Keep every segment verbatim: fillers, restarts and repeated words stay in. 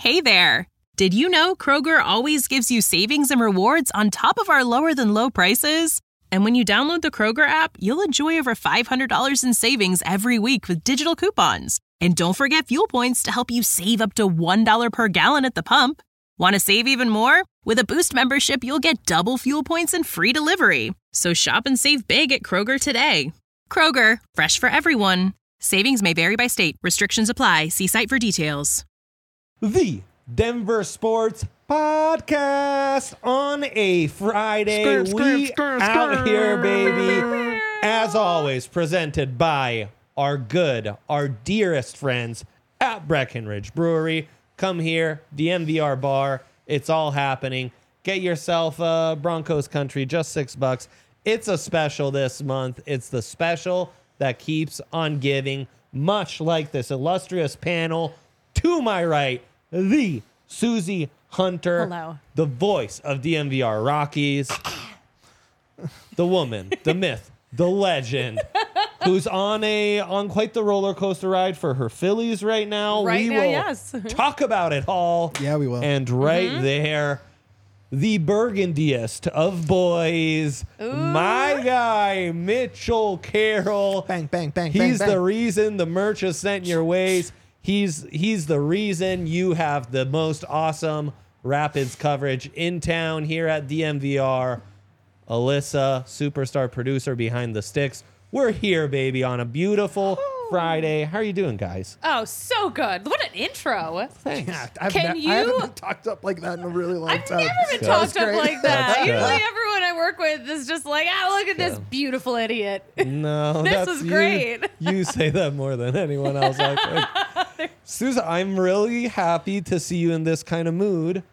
Hey there! Did you know Kroger always gives you savings and rewards on top of our lower-than-low prices? And when you download the Kroger app, you'll enjoy over five hundred dollars in savings every week with digital coupons. And don't forget fuel points to help you save up to one dollar per gallon at the pump. Want to save even more? With a Boost membership, you'll get double fuel points and free delivery. So shop and save big at Kroger today. Kroger, fresh for everyone. Savings may vary by state. Restrictions apply. See site for details. The Denver Sports Podcast on a Friday. Skirt, skirt, we skirt, out skirt. here, baby. As always, presented by our good, our dearest friends at Breckenridge Brewery. Come here, the M V R bar. It's all happening. Get yourself a Broncos country, just six bucks. It's a special this month. It's the special that keeps on giving, much like this illustrious panel. To my right, the Susie Hunter, Hello. the voice of D M V R Rockies, the woman, the myth, the legend, who's on a on quite the roller coaster ride for her Phillies right now. Right we now, will yes. talk about it all. Yeah, we will. And right Mm-hmm. there, the burgundiest of boys, my guy, Mitchell Carroll. Bang, bang, bang, He's bang, bang. the reason the merch is sent your ways. He's he's the reason you have the most awesome Rapids coverage in town here at D M V R. Alyssa, superstar producer behind the sticks. We're here, baby, on a beautiful Friday. How are you doing, guys? Oh, so good. What an intro. Thanks. Yeah, I've Can ne- you- I haven't been talked up like that in a really long I've time. never been good. talked That's up great. like that. That's good. Usually everyone I work with is just like, ah, look at this good. beautiful idiot. No, This that's was you- great. You, say that more than anyone else. I think. Susan, I'm really happy to see you in this kind of mood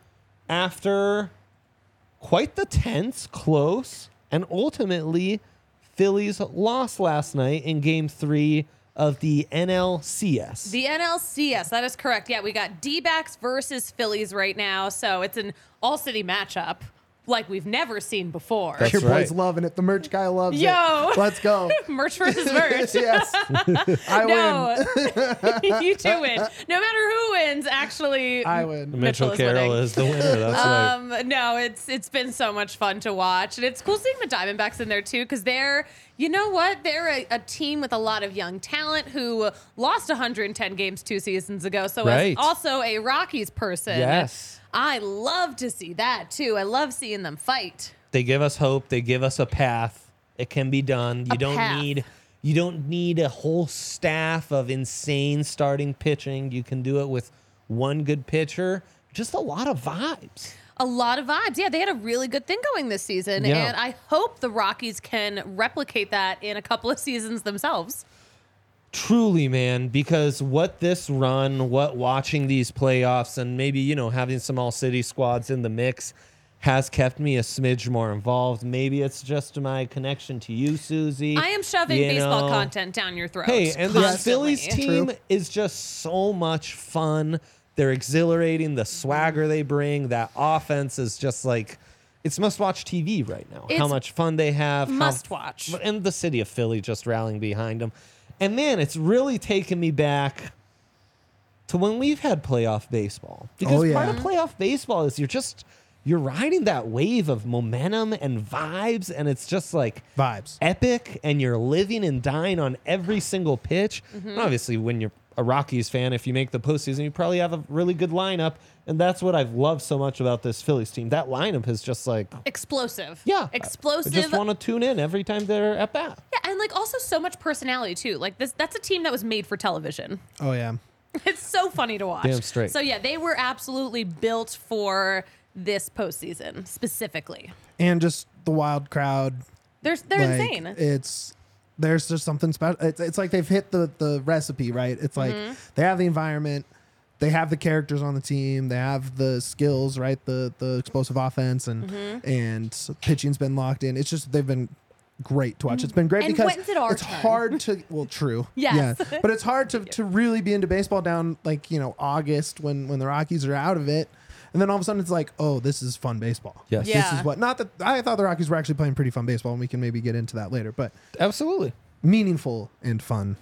after quite the tense, close, and ultimately Phillies lost last night in Game Three of the N L C S. The N L C S, that is correct. Yeah, we got D-backs versus Phillies right now, so it's an all-city matchup like we've never seen before. That's Your right. boy's loving it. The merch guy loves Yo. it. Let's go. Merch versus merch. Yes. I win. No, you two win. No matter who wins, actually, I win. Mitchell Mitchell is Carroll winning. is the winner. That's right. Um, no, it's it's been so much fun to watch, and it's cool seeing the Diamondbacks in there too, because they're, you know what, they're a, a team with a lot of young talent who lost one hundred ten games two seasons ago. So Right. as also a Rockies person, Yes. I love to see that too. I love seeing them fight. They give us hope. They give us a path. It can be done. You A don't path. need you don't need a whole staff of insane starting pitching. You can do it with one good pitcher. Just a lot of vibes. A lot of vibes. Yeah, they had a really good thing going this season, Yeah. and I hope the Rockies can replicate that in a couple of seasons themselves. Truly, man, because what this run, what watching these playoffs, and maybe, you know, having some all city squads in the mix has kept me a smidge more involved. Maybe it's just my connection to you, Susie. I am shoving You baseball know. content down your throat. Hey, and the constantly. Phillies team True. is just so much fun. They're exhilarating. The swagger they bring, that offense is just like, it's must-watch T V right now. how It's much fun they have. how- must-watch. And the city of Philly just rallying behind them. And man, it's really taken me back to when we've had playoff baseball. Because Oh, yeah. part of playoff baseball is you're just, you're riding that wave of momentum and vibes, and it's just like Vibes. epic, and you're living and dying on every single pitch. Mm-hmm. And obviously, when you're a Rockies fan, if you make the postseason, you probably have a really good lineup, and that's what I've loved so much about this Phillies team. That lineup is just like, Explosive. yeah, Explosive. I just want to tune in every time they're at bat. Yeah, and like also so much personality too. Like this that's a team that was made for television. Oh, yeah. It's so funny to watch. Damn straight. So yeah, they were absolutely built for this postseason specifically. And just the wild crowd. They're they're like, insane. It's there's just something special. It's, it's like they've hit the the recipe, right? It's like Mm-hmm. they have the environment, they have the characters on the team, they have the skills, right? The the explosive offense and Mm-hmm. and pitching's been locked in. It's just they've been great to watch. It's been great And because when's it our it's turn? hard to well, true, Yes. yeah, but it's hard to to really be into baseball down like you know August when when the Rockies are out of it. And then all of a sudden it's like, oh, this is fun baseball. Yes. This Yeah. is what, not that I thought the Rockies were actually playing pretty fun baseball, and we can maybe get into that later, but Absolutely. meaningful and fun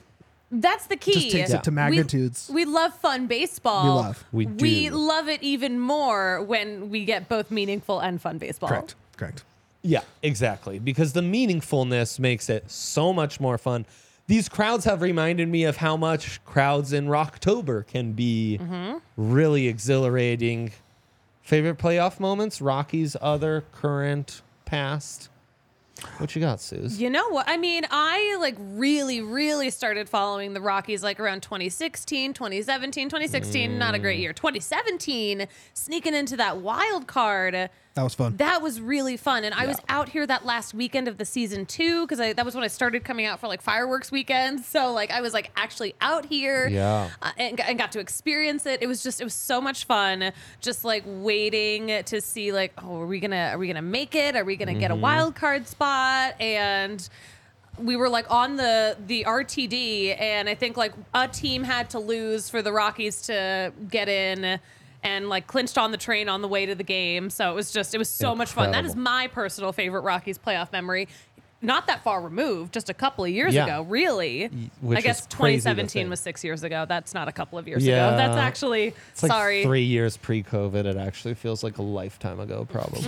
That's the key. Just takes it to magnitudes. We, we love fun baseball. We love. We We do. love it even more when we get both meaningful and fun baseball. Correct. Correct. Yeah, exactly. Because the meaningfulness makes it so much more fun. These crowds have reminded me of how much crowds in Rocktober can be Mm-hmm. really exhilarating. Favorite playoff moments? Rockies, other, current, past. What you got, Suze? You know what? I mean, I like really, really started following the Rockies like around twenty sixteen, twenty seventeen, twenty sixteen, not a great year. twenty seventeen, sneaking into that wild card. That was fun. That was really fun. And I was Yeah. out here that last weekend of the season too, because that was when I started coming out for like fireworks weekends. So like I was like actually out here Yeah. uh, and, and got to experience it. It was just, it was so much fun. Just like waiting to see like, oh, are we gonna, are we gonna make it? Are we gonna get a wild card spot? And we were like on the the R T D, and I think like a team had to lose for the Rockies to get in, and like clinched on the train on the way to the game. So it was just, it was so much fun. That is Incredible. my personal favorite Rockies playoff memory. Not that far removed, just a couple of years Yeah. ago, really. which I guess is crazy to twenty seventeen think. was six years ago. That's not a couple of years Yeah. ago. That's actually, It's like sorry. three years pre-COVID. It actually feels like a lifetime ago, probably.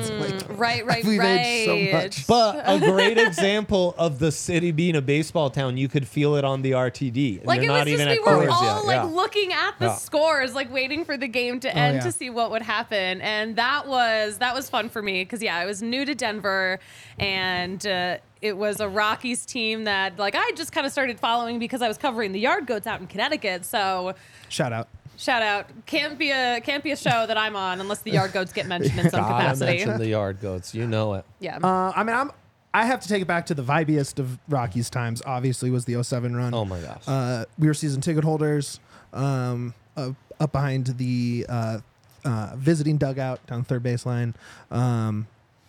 Right, right, We've right. aged so much. But a great example of the city being a baseball town, you could feel it on the R T D. And Like you're it was not just even we at were Coors all yet. like Yeah. looking at the Yeah. scores, like waiting for the game to end yeah. to see what would happen, and that was that was fun for me because yeah, I was new to Denver, and uh, it was a Rockies team that like I just kind of started following because I was covering the Yard Goats out in Connecticut. So Shout out. shout out, can't be a can't be a show that I'm on unless the Yard Goats get mentioned in some Gotta capacity. mention the Yard Goats. You know it. Yeah. Uh, I mean, I'm. I have to take it back to the vibiest of Rockies times. Obviously, was the oh seven run. Oh my gosh. Uh, we were season ticket holders, um, uh, up behind the uh, uh, visiting dugout down third baseline. Um,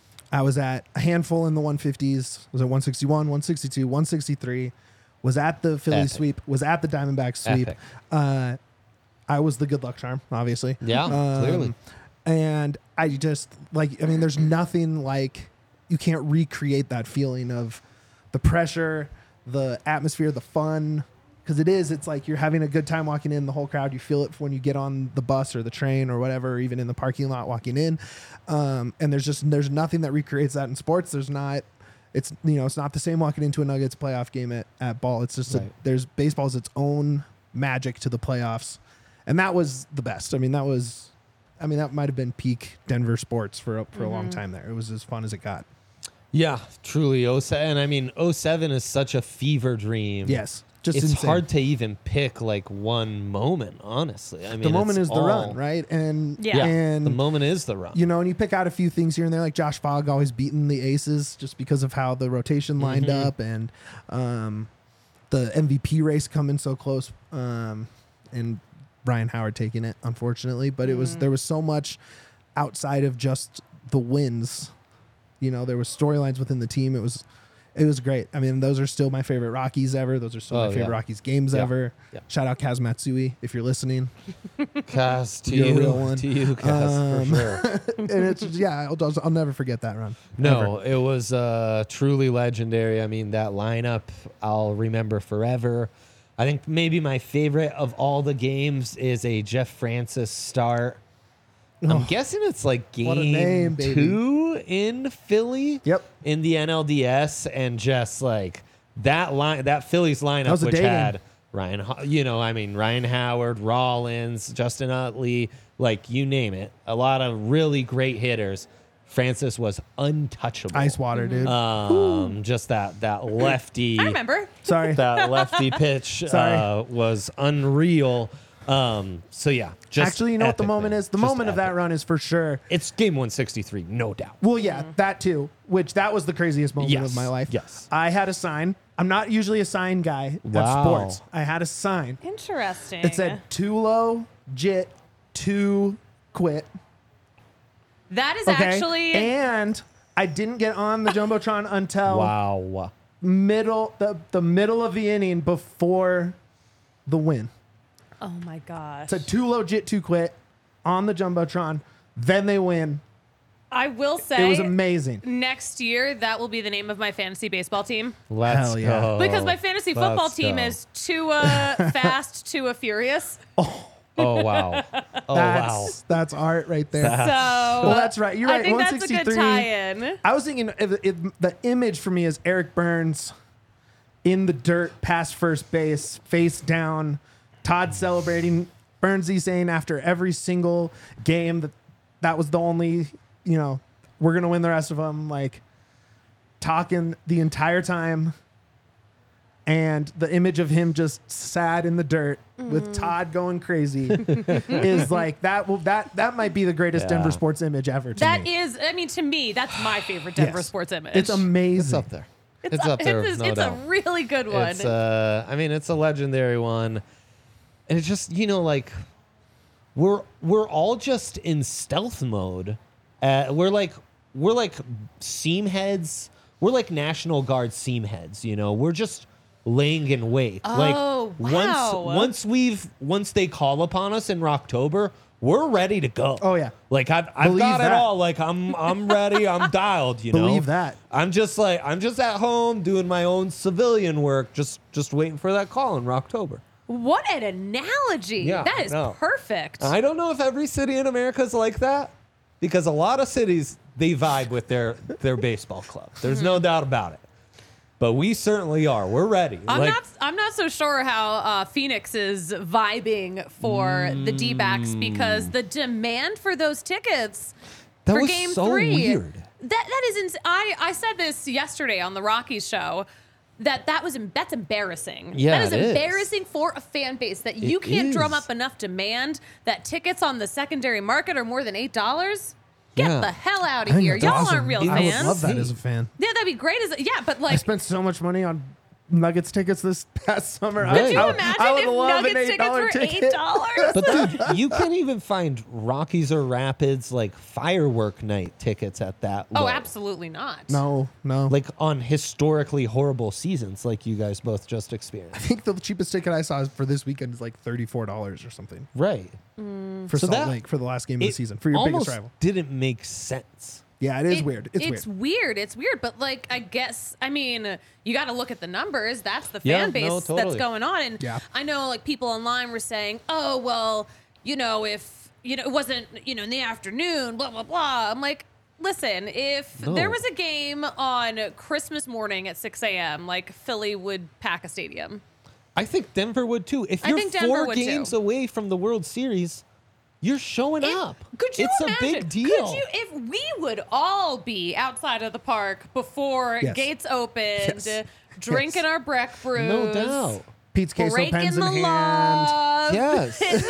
I was at a handful in the one fifties. Was at one sixty-one, one sixty-two, one sixty-three. Was at the Philly Epic. sweep. Was at the Diamondbacks sweep. Epic. Uh, I was the good luck charm, obviously. Yeah, Um, clearly. And I just like, I mean, there's nothing like, you can't recreate that feeling of the pressure, the atmosphere, the fun. Because it is, it's like you're having a good time walking in, the whole crowd. You feel it when you get on the bus or the train or whatever, or even in the parking lot walking in. Um, and there's just, there's nothing that recreates that in sports. There's not, it's, you know, it's not the same walking into a Nuggets playoff game at, at ball. It's just, Right. a, there's baseball's its own magic to the playoffs. And that was the best. I mean, that was, I mean, that might have been peak Denver sports for, a- for a long time there. It was as fun as it got. Yeah, truly. oh seven. And I mean, oh seven is such a fever dream. Yes. Just it's insane. hard to even pick like one moment, honestly. I mean, The moment it's is the all- run, right? And Yeah. Yeah, and the moment is the run. you know, and you pick out a few things here and there, like Josh Fogg always beating the aces just because of how the rotation lined Mm-hmm. up, and um, the M V P race coming so close, um, and Brian Howard taking it, unfortunately. But it was there was so much outside of just the wins. You know, there was storylines within the team. It was it was great. I mean, those are still my favorite Rockies ever. Those are still Oh, my favorite yeah. Rockies games Yeah. ever. Yeah. Shout out Kaz Matsui if you're listening. Cass, to You're a you, real one. to you, Cass, Um, for sure. And it's yeah, I'll, I'll never forget that run. No, it was uh, truly legendary. I mean, that lineup I'll remember forever. I think maybe my favorite of all the games is a Jeff Francis start. I'm Oh, guessing it's like game what a name, baby. two in Philly. Yep. In the N L D S, and just like that line, that Phillies lineup, was a which day game. had Ryan, Ho- you know, I mean Ryan Howard, Rollins, Justin Utley, like you name it, a lot of really great hitters. Francis was untouchable. Ice water, dude. Um, just that that lefty. I remember. Sorry. That lefty pitch Sorry. uh, was unreal. Um, so yeah, just Actually, you know what the epic, moment man. is? The Just moment of that epic. run is for sure. It's game one sixty-three, no doubt. Well, yeah, that too. Which that was the craziest moment Yes, of my life. yes. I had a sign. I'm not usually a sign guy at Wow. sports. I had a sign. Interesting. It said too low, jit, too quit. that is Okay. actually And I didn't get on the Jumbotron until Wow. middle the, the middle of the inning before the win. oh my gosh. It said too low, jit, too quit on the Jumbotron. Then they win. I will say It was amazing. next year, that will be the name of my fantasy baseball team. Let's Hell yeah. go. Because my fantasy football Let's team go. is Tua Fast, Tua Furious. Oh wow. Oh that's, wow. That's art right there. So well, that's right. You're right. I think that's a good one sixty-three. tie-in. I was thinking if, if the image for me is Eric Burns in the dirt, past first base, face down, Todd celebrating, Burnsy saying after every single game that that was the only, you know, we're going to win the rest of them, like talking the entire time. And the image of him just sad in the dirt with Todd going crazy is like that. Will that that might be the greatest Yeah. Denver sports image ever. To That me. is, I mean, to me, that's my favorite Denver Yes. sports image. It's amazing. It's up there. It's, It's, up there. It's, no it's a doubt. really good one. It's uh I mean it's a legendary one. And it's just, you know, like we're we're all just in stealth mode. Uh, we're like we're like seam heads. We're like National Guard seam heads, you know. We're just laying in wait. Oh, like wow. once once we've once they call upon us in October, we're ready to go. Oh, yeah. Like I've I've Believe got that. it all. Like I'm I'm ready. I'm dialed, you know. Believe that. I'm just like I'm just at home doing my own civilian work, just just waiting for that call in October. What an analogy. Yeah, that is no. perfect. I don't know if every city in America is like that, because a lot of cities they vibe with their their baseball club. There's no doubt about it. But we certainly are. We're ready. I'm Like, not. I'm not so sure how uh, Phoenix is vibing for the D-backs because the demand for those tickets that for was Game so Three. weird. That that is. Ins- I I said this yesterday on the Rockies show. That that was em- that's embarrassing. Yeah, that is it is. embarrassing for a fan base that you It can't drum is. up enough demand that tickets on the secondary market are more than eight dollars. Get Yeah. the hell out I of think here! that's Y'all awesome. aren't real I fans. would love that as a fan. Yeah, that'd be great. As a, yeah, but I like, spent so much money on Nuggets tickets this past summer. Could I, you I, imagine I would if love an Nuggets eight tickets dollar were ticket. eight dollars? But dude, you can't even find Rockies or Rapids like firework night tickets at that. Oh, low. absolutely not. No, no. Like on historically horrible seasons, like you guys both just I experienced. think the cheapest ticket I saw for this weekend is like thirty-four dollars or something Right. for So Salt that- Lake for the last game of the It season for your almost biggest rival. didn't make sense. Yeah, it is It- weird. It's, it's weird. weird. It's weird. But like, I guess, I mean, you got to look at the numbers. That's the Yeah, fan base no, that's totally. going on. And Yeah. I know like people online were saying, oh, well, you know, if, you know, it wasn't, you know, in the afternoon, blah, blah, blah. I'm like, listen, if No. there was a game on Christmas morning at six a.m., like Philly would pack a stadium. I think Denver would too. If I you're think Denver four would games too. away from the World Series, you're showing If- up. Could you it's imagine? a big deal. Could you, if we would all be outside of the park before Yes. gates opened, Yes. drinking Yes. our break brews, No doubt. Pete's queso breaking pens the in hand. law, Yes. hitting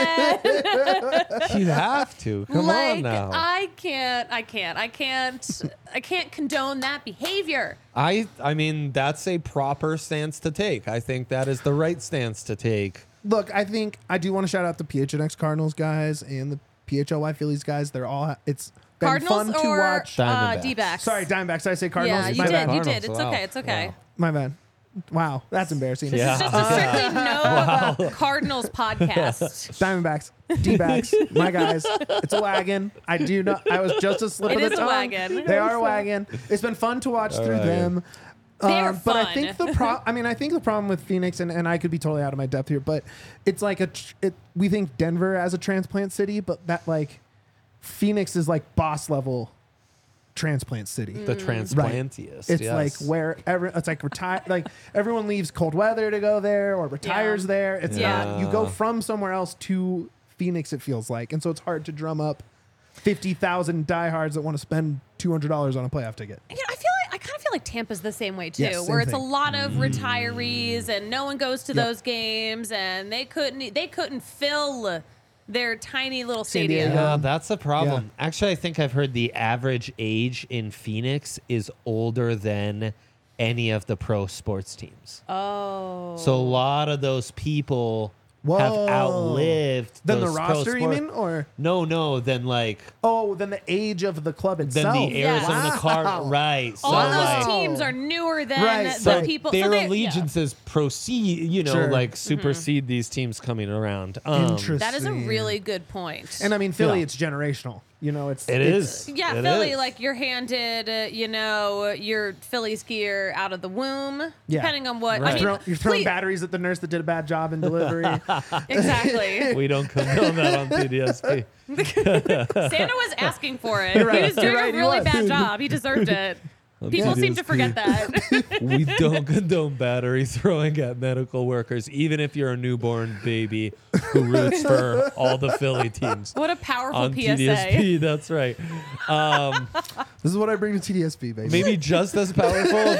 the pen. You have to. Come like on now. I can't, I can't, I can't, I can't condone that behavior. I I mean that's a proper stance to take. I think that is the right stance to take. Look, I think I do want to shout out the P H N X Cardinals guys and the P H L Y Phillies guys. They're all it's been Cardinals fun to or watch. uh, Diamondbacks. D-backs? Sorry, Diamondbacks. Did I say Cardinals? Yeah, you My did, bad. you Cardinals, did. It's wow. okay, it's okay. Wow. My bad. Wow, that's embarrassing. This Yeah. is just a strictly no Cardinals podcast. Diamondbacks, D-backs, my guys. It's a wagon. I do not. I was just a slip It of the is a tongue. wagon. They are a wagon. It's been fun to watch through wagon. them. They're Um, but I think fun. the pro. I mean, I think the problem with Phoenix, and, and I could be totally out of my depth here, but it's like a. tr- It, we think Denver as a transplant city, but that like Phoenix is like boss level transplant city. The transplantiest. It's yes. like where every it's like retire like everyone leaves cold weather to go there or retires Yeah. there. It's Yeah. not you go from somewhere else to Phoenix. It feels like, and so it's hard to drum up fifty thousand diehards that want to spend two hundred dollars on a playoff ticket. You know, I feel like I kind of feel like Tampa's the same way too, Yes, same where it's thing. a lot of retirees and no one goes to Yep. those games, and they couldn't they couldn't fill their tiny little San stadium. Diego. Yeah, that's a problem. Actually, I think I've heard the average age in Phoenix is older than any of the pro sports teams. Oh, So a lot of those people Whoa. have outlived Then the those pro roster, you sport- mean, or No, no, then like oh, then the age of the club then itself. the Yeah. Arizona Wow. Cardinals, right? So all like, those teams are newer than Right, the right. people. their so they- yeah. allegiances proceed, you know, Sure. like supersede these teams coming around. Um, Interesting. That is a really good point. And I mean, Philly, Yeah. it's generational. You know, it's It it's, is. Yeah, It Philly, is. like you're handed, uh, you know, your Philly skier out of the womb, Yeah. depending on what. Right. I mean, Throw, you're throwing please- batteries at the nurse that did a bad job in delivery. Exactly. We don't condone that on T D S P. Santa was asking for it. right. He was doing You're right, a he really was. bad job. He deserved it. People T D seem S to forget P. that. We don't condone battery throwing at medical workers, even if you're a newborn baby who roots for all the Philly teams. What a powerful On P S T D S A. P, that's right. Um, This is what I bring to T D S P, baby. maybe just as powerful.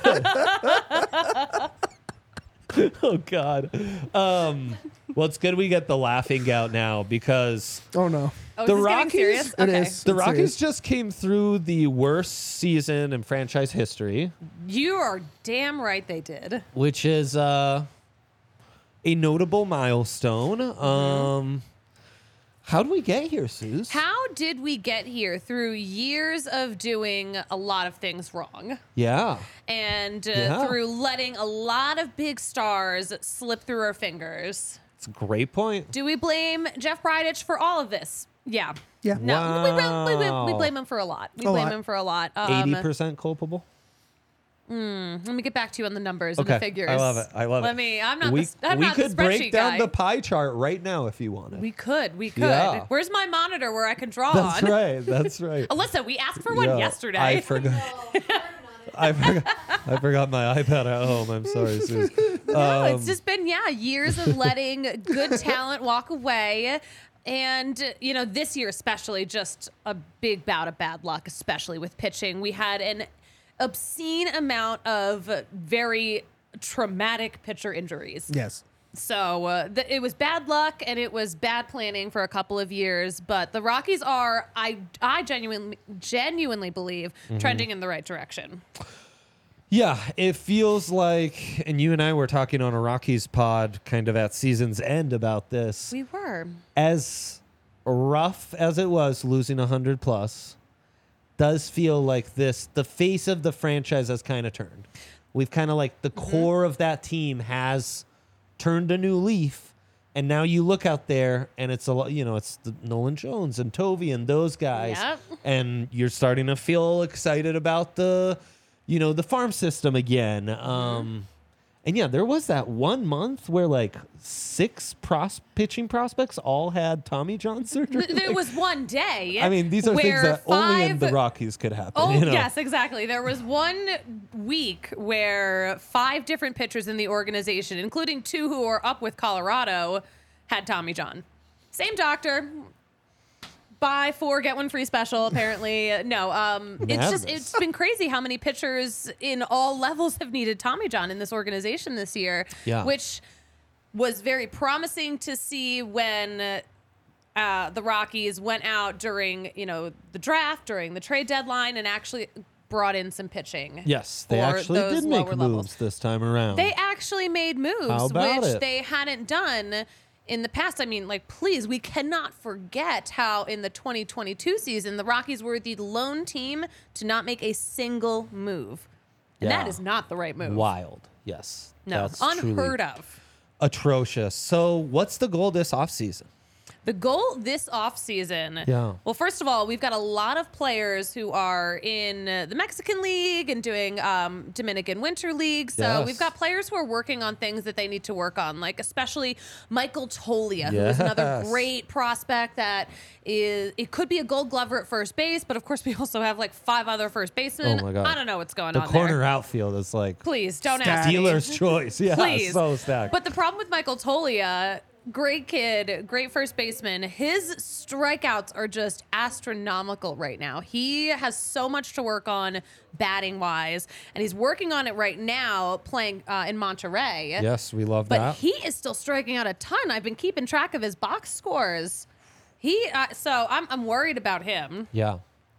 Oh God. Um, well, it's good we get the laughing out now because Oh no, Oh, The is this getting Rockies? serious? It Okay. is. the It's Rockies serious. just came through the worst season in franchise history, You are damn right they did. which is uh, a notable milestone. Mm-hmm. Um, how do we get here, Suze? How did we get here through years of doing a lot of things wrong? Yeah. And uh, Yeah. through letting a lot of big stars slip through our fingers. It's a great point. Do we blame Jeff Bridich for all of this? Yeah. Yeah. No, we, we, we, we Wow. blame him for a lot. We A blame lot. him for a lot. Um, eighty percent culpable? Let me get back to you on the numbers and Okay. the figures. I love it. I love Let it. me. I'm not. we the, I'm we not could the break spreadsheet down guy. the pie chart right now if you wanted. We could. We could. Yeah. Where's my monitor where I can draw That's on? right. That's right. Alyssa, we asked for one Yeah, yesterday. I forgot. I forgot. I forgot my iPad at home. I'm sorry, Suze. No, Um, it's just been yeah years of letting good talent walk away. And, uh, you know, this year especially, just a big bout of bad luck, especially with pitching. We had an obscene amount of very traumatic pitcher injuries. Yes. So uh, th- it was bad luck and it was bad planning for a couple of years. But the Rockies are, I, I genuinely, genuinely believe, Mm-hmm. trending in the right direction. Yeah, it feels like, and you and I were talking on a Rockies pod kind of at season's end about this. We were. As rough as it was losing one hundred plus, does feel like this, the face of the franchise has kind of turned. We've kind of like the Mm-hmm. core of that team has turned a new leaf. And now you look out there and it's a lot, you know, it's the Nolan Jones and Tovey and those guys. Yep. And you're starting to feel excited about the, you know, the farm system again. Um, and yeah, there was that one month where like six pros- pitching prospects all had Tommy John surgery. Th- There Like, was one day. I mean, these are things where that only in the five- Rockies could happen. Oh, you know? yes, exactly. There was one week where five different pitchers in the organization, including two who are up with Colorado, had Tommy John. Same doctor. Buy four, get one free special, apparently. No, um, it's just, Madness. it's been crazy how many pitchers in all levels have needed Tommy John in this organization this year, Yeah. which was very promising to see when uh, the Rockies went out during, you know, the draft, during the trade deadline, and actually brought in some pitching. Yes, they for actually those did make lower moves levels. this time around. They actually made moves, How about which it? they hadn't done in the past. I mean, like, please, we cannot forget how in the twenty twenty-two season, the Rockies were the lone team to not make a single move. And that Yeah. is not the right move. Wild. Yes. No, That's unheard truly of. atrocious. So what's the goal this offseason? The goal this offseason. Yeah. Well, first of all, we've got a lot of players who are in uh, the Mexican League and doing um, Dominican Winter League. So Yes. we've got players who are working on things that they need to work on, like especially Michael Tolia, who is another Yes. great prospect that is, it could be a gold glover at first base, but of course we also have like five other first basemen. Oh my God. I don't know what's going The on corner there. outfield is like Please don't Stacked. ask me. dealer's choice. Yeah, Please. so stacked. But the problem with Michael Tolia, great kid, great first baseman, his strikeouts are just astronomical right now. He has so much to work on batting wise, and he's working on it right now playing uh, in Monterey. yes, we love But that. he is still striking out a ton. I've been keeping track of his box scores. He uh, so I'm I'm worried about him. yeah.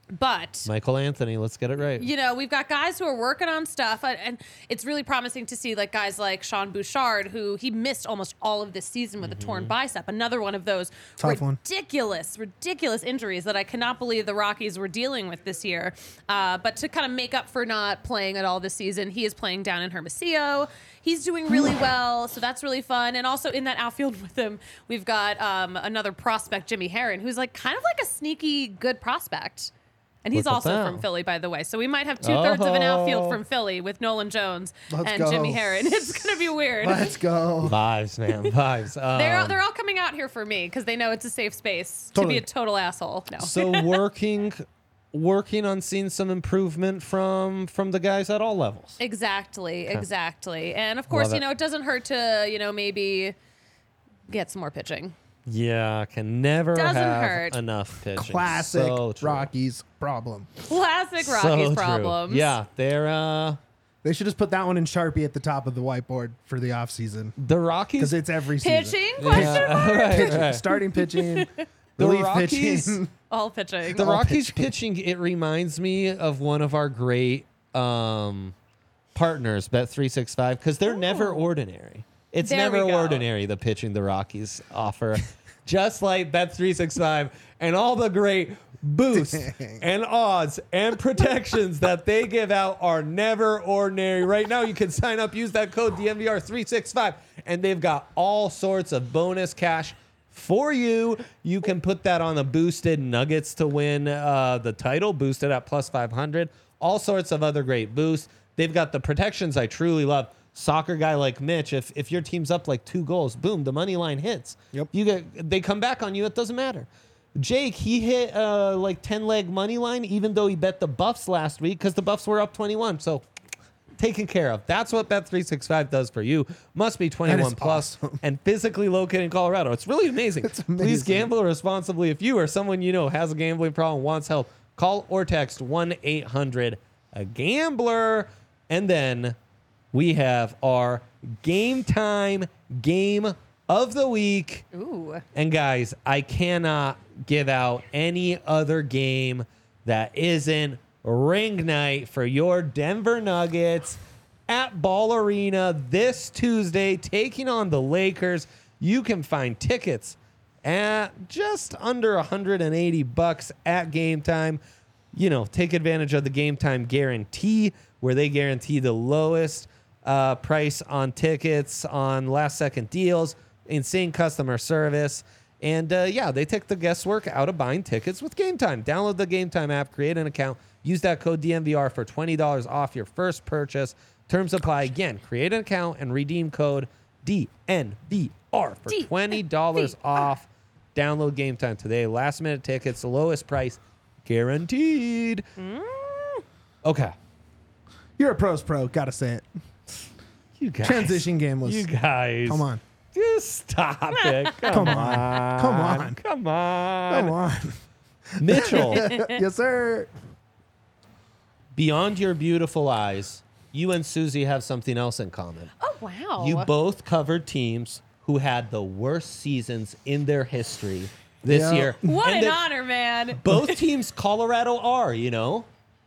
But Michael Anthony, let's get it right. you know, we've got guys who are working on stuff, and, and it's really promising to see like guys like Sean Bouchard, who he missed almost all of this season with mm-hmm. a torn bicep. Another one of those Tough ridiculous, one. ridiculous injuries that I cannot believe the Rockies were dealing with this year. Uh, but to kind of make up for not playing at all this season, he is playing down in Hermosillo. He's doing really well, so that's really fun. And also in that outfield with him, we've got um, another prospect, Jimmy Herron, who's like kind of like a sneaky good prospect. And he's Look at also that. from Philly, by the way. So we might have two-thirds of an outfield Oh. from Philly with Nolan Jones Let's and go. Jimmy Herron. It's going to be weird. Let's go. Vibes, man. Vibes. Um, They're, they're all coming out here for me because they know it's a safe space Totally. to be a total asshole. No. so working working on seeing some improvement from from the guys at all levels. Exactly, exactly. And of course, Love you it. know, it doesn't hurt to, you know, maybe get some more pitching. Yeah, can never Doesn't have hurt. enough pitching. Classic So true. Rockies problem. Classic So Rockies true. problems. Yeah, they're uh They should just put that one in Sharpie at the top of the whiteboard for the offseason. the Rockies. Because it's every season. Pitching? Question Yeah, mark? right, Pitching, right. starting pitching, The relief Rockies- pitching. All pitching. The all Rockies pitching. It reminds me of one of our great um, partners, Bet three sixty-five, because they're never ordinary. It's There never we go. ordinary, the pitching the Rockies offer. Just like Bet three sixty-five and all the great boosts and odds and protections that they give out are never ordinary. Right now, you can sign up, use that code D M V R three sixty-five, and they've got all sorts of bonus cash for you. You can put that on the boosted Nuggets to win uh, the title, boosted at plus five hundred. All sorts of other great boosts. They've got the protections I truly love. Soccer guy like Mitch, if if your team's up like two goals, boom, the money line hits. Yep. You get they come back on you. It doesn't matter. Jake, he hit uh, like ten leg money line, even though he bet the Buffs last week because the Buffs were up twenty-one. So taken care of. That's what Bet three sixty-five does for you. Must be twenty-one plus awesome. and physically located in Colorado. It's really amazing. It's Please amazing. gamble responsibly. If you or someone you know has a gambling problem, wants help, call or text one eight hundred a gambler. And then we have our game time game of the week. Ooh. And guys, I cannot give out any other game that isn't ring night for your Denver Nuggets at Ball Arena this Tuesday, taking on the Lakers. You can find tickets at just under one hundred eighty bucks at Game Time. You know, take advantage of the Game Time guarantee, where they guarantee the lowest uh, price on tickets, on last second deals, insane customer service. And uh, yeah, they take the guesswork out of buying tickets with Game Time. Download the Game Time app, create an account, use that code D M V R for twenty dollars off your first purchase. Terms apply. Again, create an account and redeem code D N V R for twenty dollars off. Download Game Time today. Last minute tickets, the lowest price guaranteed. Mm. Okay. You're a pros pro. Gotta say it. You guys. Transition game was. You guys. Come on. Just stop it. Come, Come on. on. Come on. Come on. Come on. Mitchell, Yes, sir. beyond your beautiful eyes, you and Susie have something else in common. Oh, wow. You both covered teams who had the worst seasons in their history this Yeah. year. What And an the- honor, man. Both teams, Colorado are, you know?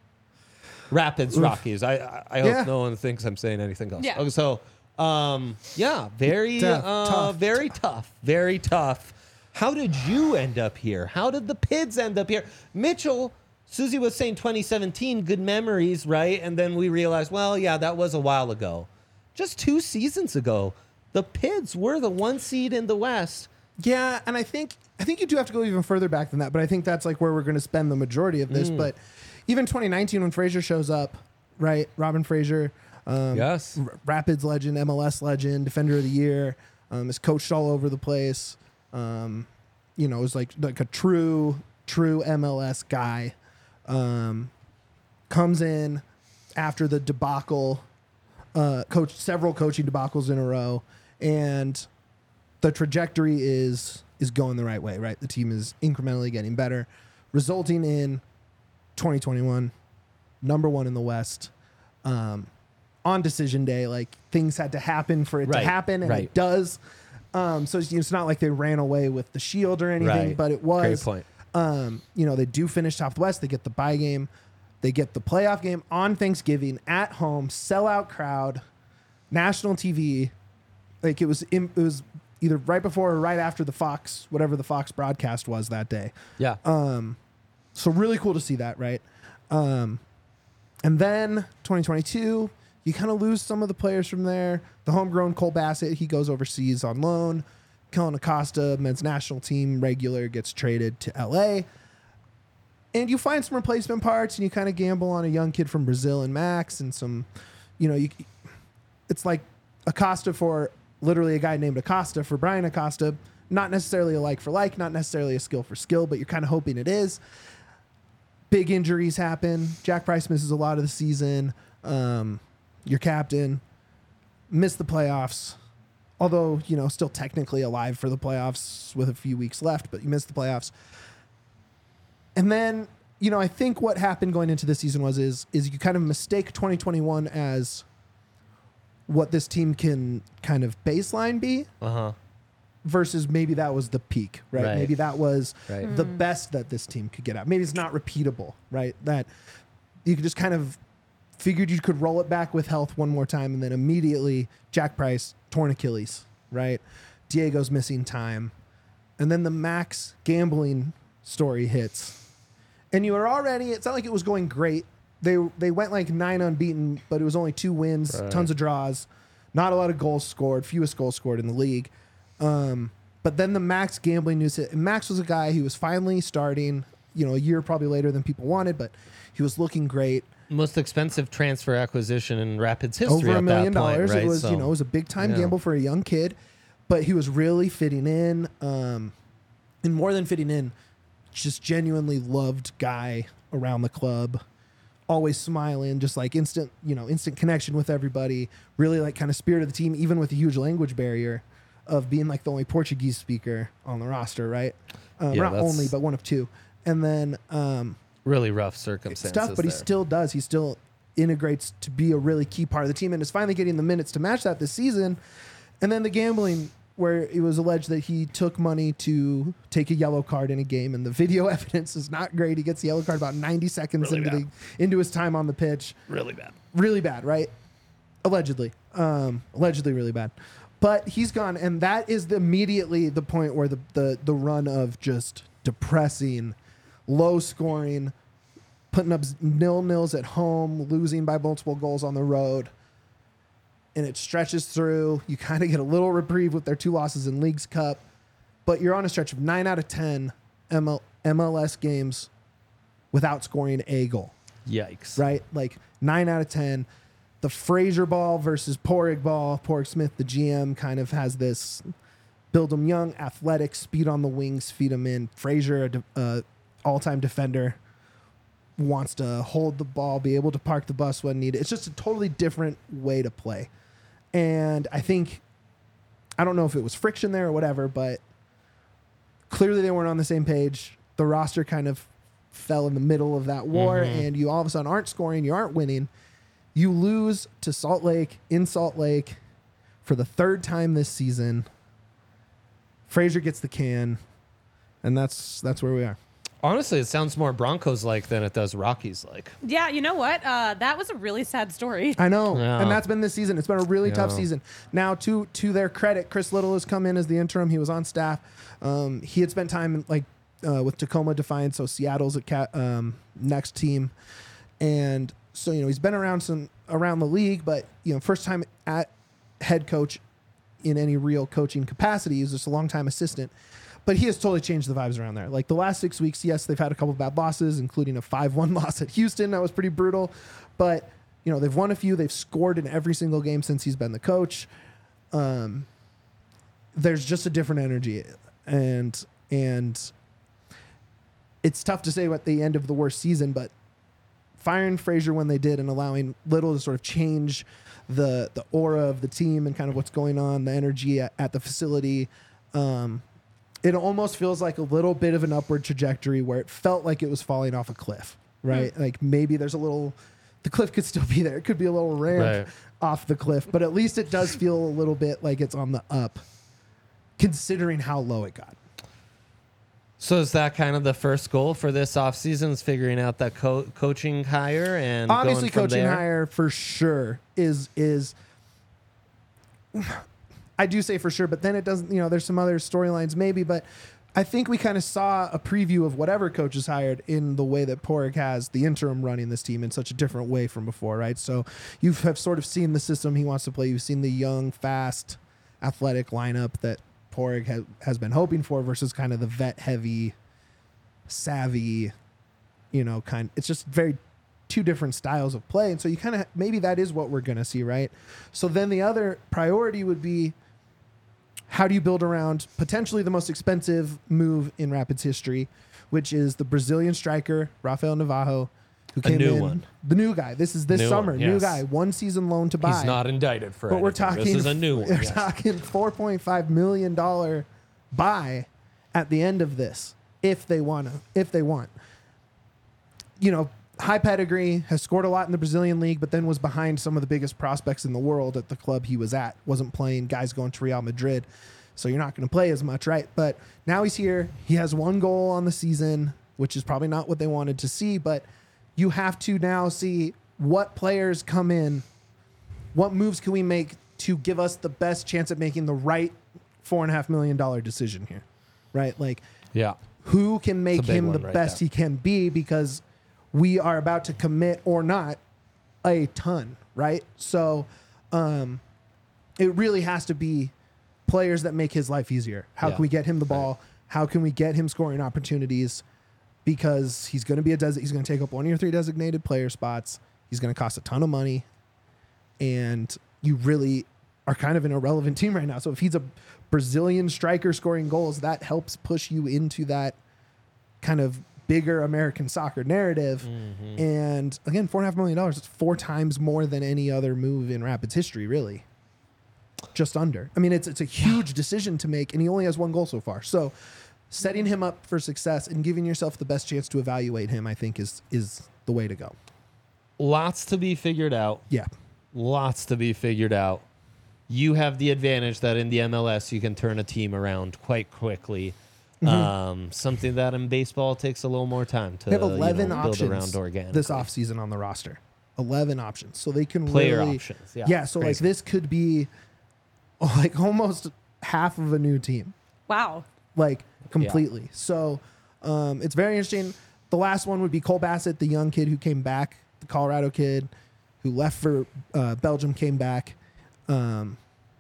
Rapids, Rockies. I I, I hope Yeah. no one thinks I'm saying anything else. Yeah. Okay, so, um, yeah, very, Tough, uh, tough, very tough. very tough. How did you end up here? How did the Pids end up here? Mitchell, Susie was saying twenty seventeen, good memories, right? And then we realized, well, yeah, that was a while ago. Just two seasons ago, the Pids were the one seed in the West. Yeah, and I think I think you do have to go even further back than that, but I think that's like where we're going to spend the majority of Mm. this. But even twenty nineteen, when Frazier shows up, right? Robin Frazier, um, Yes. R- Rapids legend, M L S legend, Defender of the Year, um, is coached all over the place. Um, you know, is like like a true true M L S guy. Um, comes in after the debacle, uh, coached several coaching debacles in a row, and the trajectory is is going the right way, right? The team is incrementally getting better, resulting in twenty twenty-one, number one in the West. Um, on decision day, like things had to happen for it Right, to happen, and right. it does. Um, so it's, it's not like they ran away with the shield or anything, Right. but it was. Great point. Um, you know, they do finish top of the West. They get the bye game. They get the playoff game on Thanksgiving at home, sellout crowd, national T V. Like it was, it was either right before or right after the Fox, whatever the Fox broadcast was that day. Yeah. Um, so really cool to see that, right? Um, and then twenty twenty-two, you kind of lose some of the players from there. The homegrown Cole Bassett, he goes overseas on loan. Kellen Acosta, men's national team regular, gets traded to L A. And you find some replacement parts, and you kind of gamble on a young kid from Brazil and Max, and some, you know, you. It's like Acosta for literally a guy named Acosta for Brian Acosta. Not necessarily a like for like, not necessarily a skill for skill, but you're kind of hoping it is. Big injuries happen. Jack Price misses a lot of the season. Um, your captain missed the playoffs. Although, you know, still technically alive for the playoffs with a few weeks left, but you missed the playoffs. And then, you know, I think what happened going into this season was is is you kind of mistake twenty twenty-one as what this team can kind of baseline be Uh-huh. versus maybe that was the peak, right? Right. Maybe that was Right. the best that this team could get out. Maybe it's not repeatable, right? That you could just kind of figured you could roll it back with health one more time, and then immediately Jack Price, torn Achilles, right? Diego's missing time. And then the Max gambling story hits. And you were already, it's not like it was going great. They they went like nine unbeaten, but it was only two wins, Right. tons of draws, not a lot of goals scored, fewest goals scored in the league. Um, but then the Max gambling news hit. And Max was a guy who was finally starting, you know, a year probably later than people wanted, but he was looking great. Most expensive transfer acquisition in Rapids history. Over a at million that point, dollars. right? It was, So, you know, it was a big time yeah. gamble for a young kid, but he was really fitting in. Um, and more than fitting in, just genuinely loved guy around the club, always smiling, just like instant, you know, instant connection with everybody. Really like kind of spirit of the team, even with a huge language barrier of being like the only Portuguese speaker on the roster, right? Um, Yeah, not that's- only, but one of two. And then, um, really rough circumstances. stuff, but he there. still does. He still integrates to be a really key part of the team and is finally getting the minutes to match that this season. And then the gambling, where it was alleged that he took money to take a yellow card in a game, and the video evidence is not great. He gets the yellow card about ninety seconds Really into bad. the into his time on the pitch. really bad. Really bad, right? Allegedly, um, allegedly, really bad. But he's gone, and that is the, immediately the point where the the the run of just depressing, low scoring, putting up nil nils at home, losing by multiple goals on the road. And it stretches through. You kind of get a little reprieve with their two losses in Leagues Cup, but you're on a stretch of nine out of ten M L, M L S games without scoring a goal, Yikes. right? Like nine out of ten. The Fraser ball versus Porig ball. Porig Smith, the G M, kind of has this build them young, athletic, speed on the wings, feed them in. Fraser, a de- uh, all-time defender, wants to hold the ball, be able to park the bus when needed. It's just a totally different way to play. And I think, I don't know if it was friction there or whatever, but clearly they weren't on the same page. The roster kind of fell in the middle of that war, Mhm. and you all of a sudden aren't scoring, you aren't winning. You lose to Salt Lake in Salt Lake for the third time this season. Fraser gets the can, and that's that's where we are. Honestly, it sounds more Broncos-like than it does Rockies-like. Yeah, you know what? Uh, that was a really sad story. I know, Yeah. and that's been this season. It's been a really tough Yeah. season. Now, to to their credit, Chris Little has come in as the interim. He was on staff. Um, he had spent time like uh, with Tacoma Defiance, so Seattle's at cat, um, next team, and so you know he's been around some around the league, but you know first time at head coach in any real coaching capacity. He's just a long time assistant. But he has totally changed the vibes around there. Like the last six weeks, yes, they've had a couple of bad losses, including a five one loss at Houston. That was pretty brutal. But, you know, they've won a few. They've scored in every single game since he's been the coach. Um, there's just a different energy. And and it's tough to say at the end of the worst season, but firing Frazier when they did and allowing Little to sort of change the the aura of the team and kind of what's going on, the energy at, at the facility, um, it almost feels like a little bit of an upward trajectory where it felt like it was falling off a cliff, right? Hmm. Like maybe there's a little, the cliff could still be there. It could be a little ramp Right. off the cliff, but at least it does feel a little bit like it's on the up, considering how low it got. So is that kind of the first goal for this offseason is figuring out that co- coaching hire and Obviously, going from coaching there? hire for sure is is. I do say for sure, but then it doesn't. You know, there's some other storylines maybe, but I think we kind of saw a preview of whatever coach is hired in the way that Porig has the interim running this team in such a different way from before, right? So you have sort of seen the system he wants to play. You've seen the young, fast, athletic lineup that Porig ha- has been hoping for versus kind of the vet-heavy, savvy, you know, kind. It's just very two different styles of play, and so you kind of maybe that is what we're going to see, right? So then the other priority would be, how do you build around potentially the most expensive move in Rapids history, which is the Brazilian striker Rafael Navajo, who A came new in, one. the new guy. This is this New summer, one, new yes. guy, one season loan to buy. He's not indicted for But anything. we're talking. This is a new one. We're yes. talking four point five million dollar buy at the end of this, if they want to, if they want. You know, high pedigree, has scored a lot in the Brazilian league, but then was behind some of the biggest prospects in the world at the club he was at. Wasn't playing guys going to Real Madrid, so you're not going to play as much, right? But now he's here. He has one goal on the season, which is probably not what they wanted to see, but you have to now see what players come in, what moves can we make to give us the best chance at making the right four and a half million dollar decision here, right? Like, Yeah. who can make big him the one right best there. he can be, because we are about to commit or not a ton, right? So um, it really has to be players that make his life easier. How Yeah. can we get him the ball? How can we get him scoring opportunities? Because he's going to be a des- he's going to take up one of your three designated player spots. He's going to cost a ton of money, and you really are kind of an irrelevant team right now. So if he's a Brazilian striker scoring goals, that helps push you into that kind of bigger American soccer narrative. Mm-hmm. And again, four and a half million dollars, it's four times more than any other move in Rapids history, really. Just under. I mean, it's it's a huge decision to make, and he only has one goal so far. So setting him up for success and giving yourself the best chance to evaluate him, I think, is is the way to go. Lots to be figured out. Yeah. Lots to be figured out. You have the advantage that in the M L S you can turn a team around quite quickly. Mm-hmm. Um, something that in baseball takes a little more time to They have you know, eleven build options around organically. this offseason on the roster. eleven options. So they can Player really, options, yeah. Yeah, so like Crazy. this could be like almost half of a new team. Wow. Like completely. So um, it's very interesting. The last one would be Cole Bassett, the young kid who came back, the Colorado kid who left for uh, Belgium, came back. Um,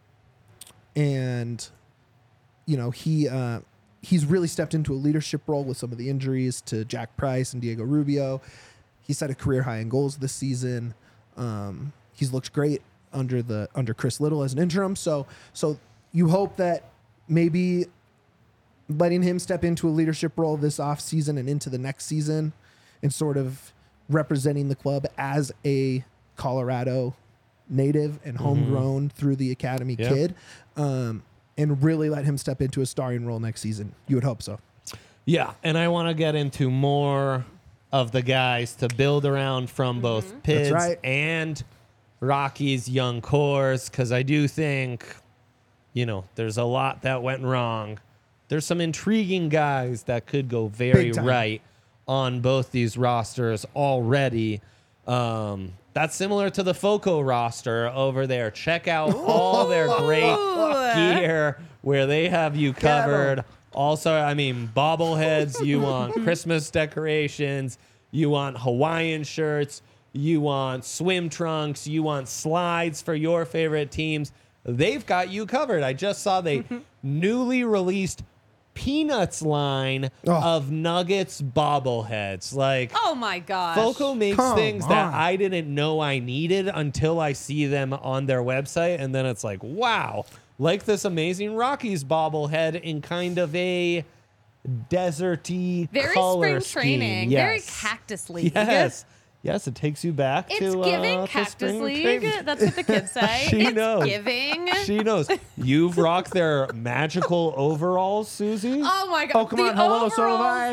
and, you know, he uh, he's really stepped into a leadership role with some of the injuries to Jack Price and Diego Rubio. He set a career high in goals this season. Um, he's looked great under the under Chris Little as an interim. So so you hope that maybe letting him step into a leadership role this offseason and into the next season and sort of representing the club as a Colorado native and homegrown mm-hmm. through the academy yep. kid, um, and really let him step into a starring role next season. You would hope so. Yeah, and I want to get into more of the guys to build around from mm-hmm. both P I Ds right. and Rocky's young cores, because I do think, you know, there's a lot that went wrong. There's some intriguing guys that could go very right on both these rosters already. Um, that's similar to the FOCO roster over there. Check out all their great gear where they have you covered. Also, I mean, bobbleheads, you want Christmas decorations, you want Hawaiian shirts, you want swim trunks, you want slides for your favorite teams. They've got you covered. I just saw the newly released Peanuts line Oh. of Nuggets bobbleheads. Like, Oh my gosh. FOCO makes Come things that on. I didn't know I needed until I see them on their website, and then it's like, wow, like this amazing Rockies bobblehead in kind of a deserty Very color spring training. scheme. Very Yes. Cactus League. Yes. Yes, it takes you back It's to giving uh, to Cactus spring League. training. That's what the kids say. She it's knows. giving. She knows. You've rocked their magical overalls, Susie. Oh my god. Oh, come The on. Hello, so have overalls I.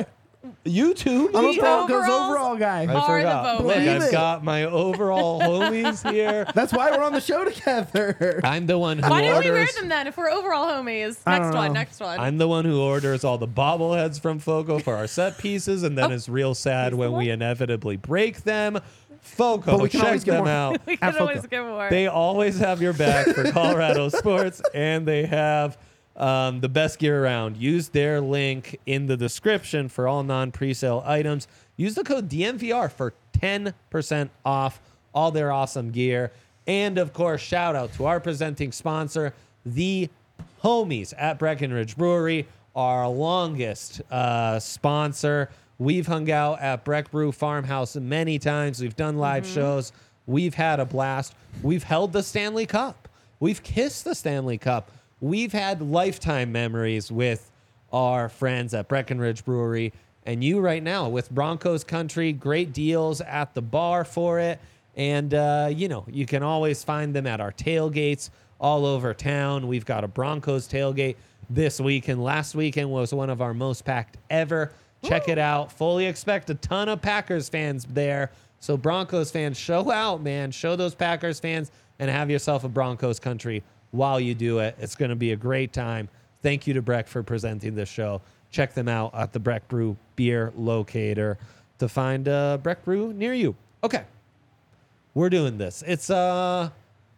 You too. I'm a Nate? Broncos overalls overall guy. I are the forgot. vote Look, Believe I've it. got my overall homies here. That's why we're on the show together. I'm the one who Why didn't we wear orders. them then if we're overall homies? I Next don't one, know. next one. I'm the one who orders all the bobbleheads from Foco for our set pieces, and then Oh, is real sad he's when the we one? inevitably break them. Foco, But we can check always get them more. out. we can At always Foco. get more. They always have your back for Colorado sports, and they have um, the best gear around. Use their link in the description for all non-presale items. Use the code D M V R for ten percent off all their awesome gear. And, of course, shout out to our presenting sponsor, the homies at Breckenridge Brewery, our longest uh, sponsor. We've hung out at Breck Brew Farmhouse many times. We've done live shows. We've had a blast. We've held the Stanley Cup. We've kissed the Stanley Cup. We've had lifetime memories with our friends at Breckenridge Brewery. And you right now with Broncos Country, great deals at the bar for it. And, uh, you know, you can always find them at our tailgates all over town. We've got a Broncos tailgate this weekend. Last weekend was one of our most packed ever. Check it out. Fully expect a ton of Packers fans there. So Broncos fans, show out, man. Show those Packers fans and have yourself a Broncos Country while you do it. It's going to be a great time. Thank you to Breck for presenting this show. Check them out at the Breck Brew Beer Locator to find a Breck Brew near you. Okay. We're doing this. It's uh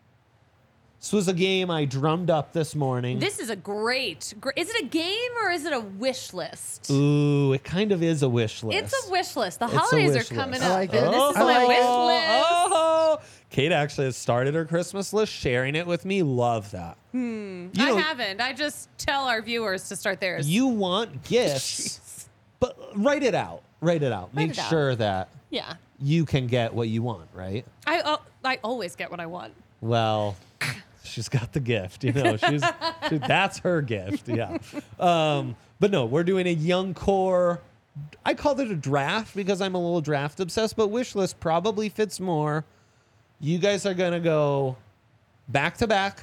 this was a game I drummed up this morning. This is a great, gr- is it a game or is it a wish list? Ooh, it kind of is a wish list. It's a wish list. The It's a holidays wish are coming list. up. I like and it. This is I my like wish it. list. Oh, Kate actually has started her Christmas list, sharing it with me. Love that. You I know, haven't. I just tell our viewers to start theirs. you want gifts, but write it out. Write it out. Make it out. sure that yeah. you can get what you want, right? I uh, I always get what I want. Well, she's got the gift, you know. She's she, that's her gift, yeah. Um, but no, we're doing a young core. I called it a draft because I'm a little draft obsessed, but wish list probably fits more. You guys are gonna go back to back.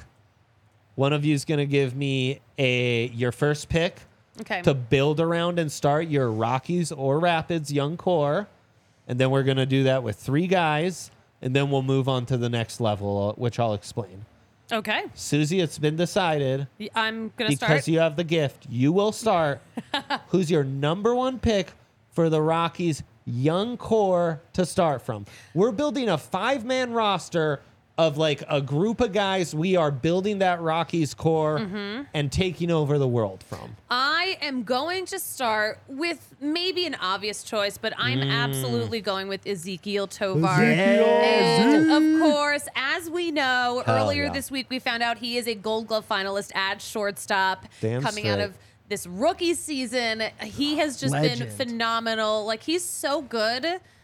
One of you is gonna give me a your first pick Okay. to build around and start your Rockies or Rapids young core, and then we're gonna do that with three guys. And then we'll move on to the next level, which I'll explain. Okay. Susie, it's been decided Y- I'm gonna because start. you have the gift. You will start. Who's your number one pick for the Rockies young core to start from? We're building a five-man roster of like a group of guys we are building that Rockies core Mm-hmm. and taking over the world from. I am going to start with maybe an obvious choice, but I'm Mm. absolutely going with Ezekiel Tovar. Ezekiel. And of course, as we know, Hell earlier yeah. this week we found out he is a Gold Glove finalist at shortstop. Damn coming out straight. of this rookie season, he has just been Legend. phenomenal. Like he's so good.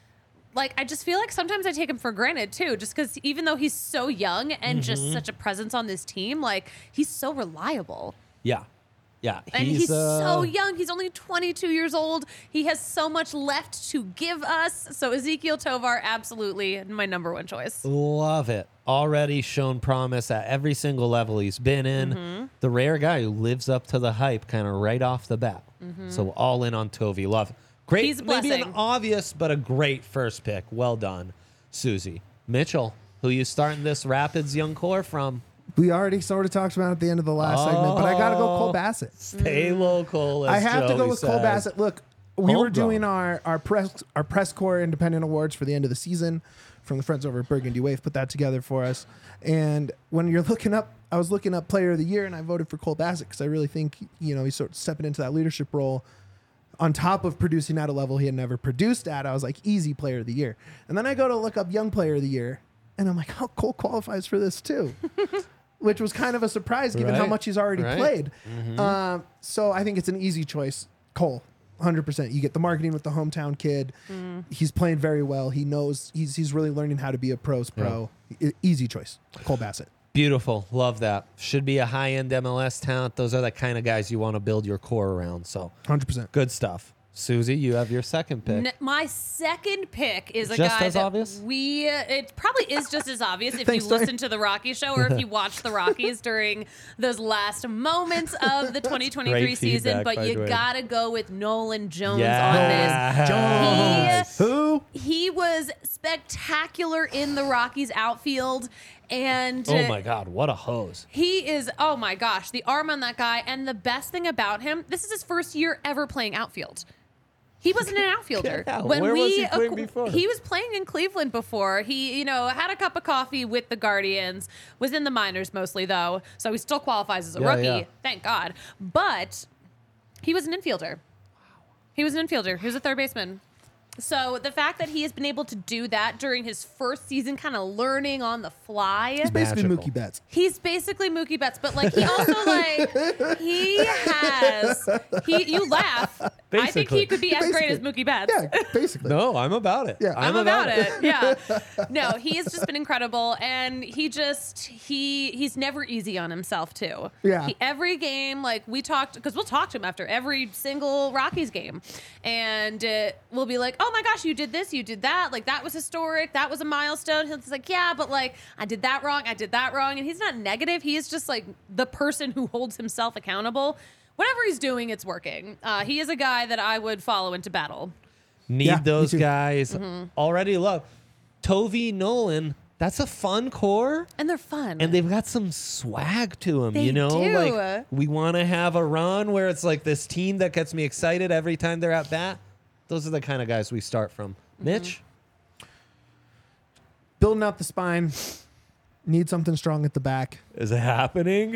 Like I just feel like sometimes I take him for granted too, just because even though he's so young and Mm-hmm. just such a presence on this team, like he's so reliable. Yeah. Yeah. And he's, uh, so young. He's only twenty-two years old. He has so much left to give us. So Ezekiel Tovar, absolutely my number one choice. Love it. Already shown promise at every single level he's been in. Mm-hmm. The rare guy who lives up to the hype kind of right off the bat. So all in on Tovi. Love it. Great. Mm-hmm. He's a Maybe an blessing. obvious, but a great first pick. Well done, Susie. Mitchell, who you starting this Rapids young core from? We already sort of talked about it at the end of the last segment, but I got to go Cole Oh. Bassett. Stay Mm. local. As I have to go Joey with Cole says. Bassett. Look, we were Homegrown. doing our our press our press corps independent awards for the end of the season from the friends over at Burgundy Wave. Put that together for us. And when you're looking up, I was looking up Player of the Year, and I voted for Cole Bassett because I really think you know he's sort of stepping into that leadership role. On top of producing at a level he had never produced at, I was like, easy Player of the Year. And then I go to look up Young Player of the Year, and I'm like, how Cole qualifies for this too. Which was kind of a surprise given how Right. much he's already Right. played. Mm-hmm. Um, so I think it's an easy choice. Cole, one hundred percent. You get the marketing with the hometown kid. He's playing very well. He knows he's he's really learning how to be a pros pro. E- easy choice. Cole Bassett. Beautiful. Love that. Should be a high-end M L S talent. Those are the kind of guys you want to build your core around. So one hundred percent. good stuff. Susie, you have your second pick. N- my second pick is a Just guy as that obvious? we. It probably is just as obvious if Thanks, you Ty. listen to the Rockies show or if you watch the Rockies during those last moments of the twenty twenty-three great season. feedback, But by you the way. gotta go with Nolan Jones Yeah. on this. Who? He he was spectacular in the Rockies outfield, and Oh my God, what a hose. he is, oh my gosh, the arm on that guy. And the best thing about him, this is his first year ever playing outfield. He wasn't an outfielder. Yeah, when where we, was he playing acqu- before? He was playing in Cleveland before. He, you know, had a cup of coffee with the Guardians, was in the minors mostly though. So he still qualifies as a Yeah, rookie. yeah. Thank God. But he was an infielder. He was an infielder. He was a third baseman. So the fact that he has been able to do that during his first season, kind of learning on the fly. He's basically Magical. Mookie Betts. He's basically Mookie Betts, but like he also like he has he you laugh. I think Basically. he could be as great as Basically. Mookie Betts. Yeah, basically. No, I'm about it. Yeah. I'm about, it. Yeah. No, he has just been incredible, and he just he he's never easy on himself too. Yeah. He, every game, like we talked, because we'll talk to him after every single Rockies game, and uh, we'll be like, "Oh my gosh, you did this, you did that. Like that was historic. That was a milestone." He's like, "Yeah, but like I did that wrong. I did that wrong." And he's not negative. He is just like the person who holds himself accountable. Whatever he's doing, it's working. Uh, he is a guy that I would follow into battle. Need Yeah, me those too. guys. Mm-hmm. Already love. Tovey Nolan, that's a fun core. And they're fun. And they've got some swag to them, They you know? do. Like we want to have a run where it's like this team that gets me excited every time they're at bat. Those are the kind of guys we start from. Mm-hmm. Mitch? Building out the spine. Need something strong at the back. Is it happening?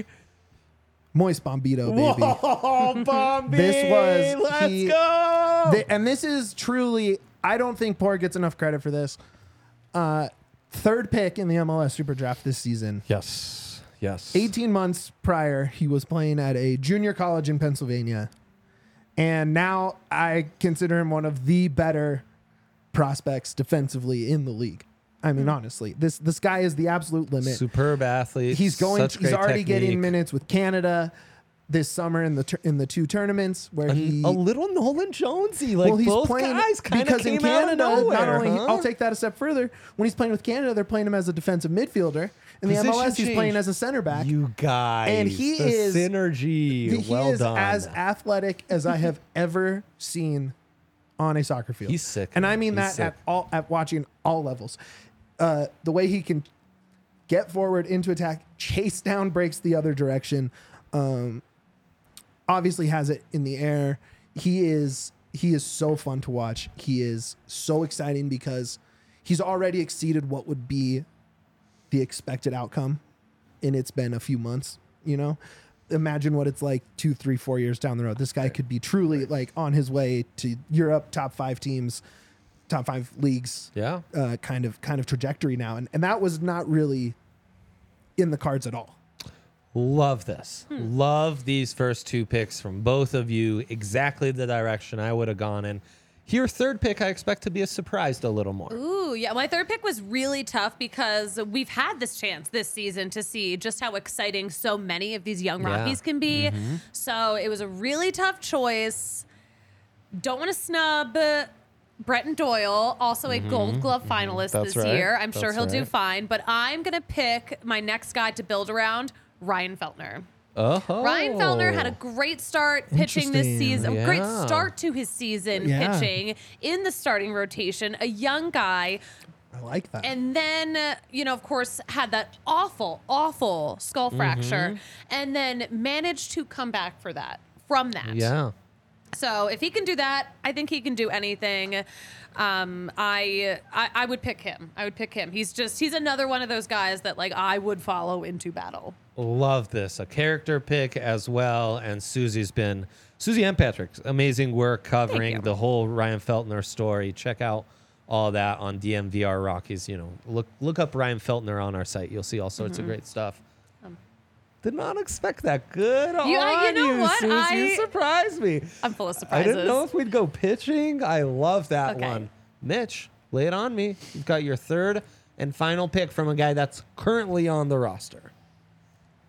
Moist Bombito, baby. Whoa, Bombi! This was- Let's he- go! They- and this is truly, I don't think Poor gets enough credit for this. Uh, third pick in the M L S Super Draft this season. yes. Yes. eighteen months prior, he was playing at a junior college in Pennsylvania. And now I consider him one of the better prospects defensively in the league. I mean, honestly, this this guy is the absolute limit. Superb athlete. He's going. Such He's great already getting technique. minutes with Canada this summer in the tur- in the two tournaments where he. a little Nolan Jonesy. Like well, he's both playing guys kind of because came in Canada, out of nowhere, not only huh? I'll take that a step further. When he's playing with Canada, they're playing him as a defensive midfielder. In the Position M L S, he's change. playing as a center back. You guys. And he the is- synergy. he well is done. as athletic as I have ever seen on a soccer field. He's sick, and man. I mean He's that sick. at all at watching all levels. Uh, the way he can get forward into attack, chase down breaks the other direction. Um, obviously has it in the air. He is he is so fun to watch. He is so exciting because he's already exceeded what would be the expected outcome, and it's been a few months. You know, imagine what it's like two, three, four years down the road. This guy could be truly like on his way to Europe, top five teams, top five leagues. Yeah. Uh, kind of kind of trajectory now, and and that was not really in the cards at all. Love this. Love these first two picks from both of you. Exactly the direction I would have gone in. Your third pick, I expect to be a surprised a little more. Ooh, yeah. My third pick was really tough because we've had this chance this season to see just how exciting so many of these young Yeah. Rockies can be. So it was a really tough choice. Don't want to snub Bretton Doyle, also a Gold Glove finalist That's this right. year. I'm sure That's he'll do right. fine, but I'm going to pick my next guy to build around, Ryan Feltner. Oh. Ryan Feltner had a great start pitching this Interesting. season. A great Yeah. start to his season Yeah. pitching in the starting rotation. A young guy. I like that. And then, uh, you know, of course, had that awful, awful skull Mm-hmm. fracture, and then managed to come back for that from that. Yeah. So if he can do that, I think he can do anything. Um, I, I I would pick him. I would pick him. He's just he's another one of those guys that like I would follow into battle. Love this. A character pick as well. And Susie's been, Susie and Patrick's amazing work covering you. the whole Ryan Feltner story. Check out all that on D M V R Rockies. You know, look look up Ryan Feltner on our site. You'll see all sorts Mm-hmm. of great stuff. Did not expect that. Good on You- uh, you know what? Susie. I- You surprised me. I'm full of I surprises. didn't know if we'd go pitching. I love that Okay. one. Mitch, lay it on me. You've got your third and final pick from a guy that's currently on the roster.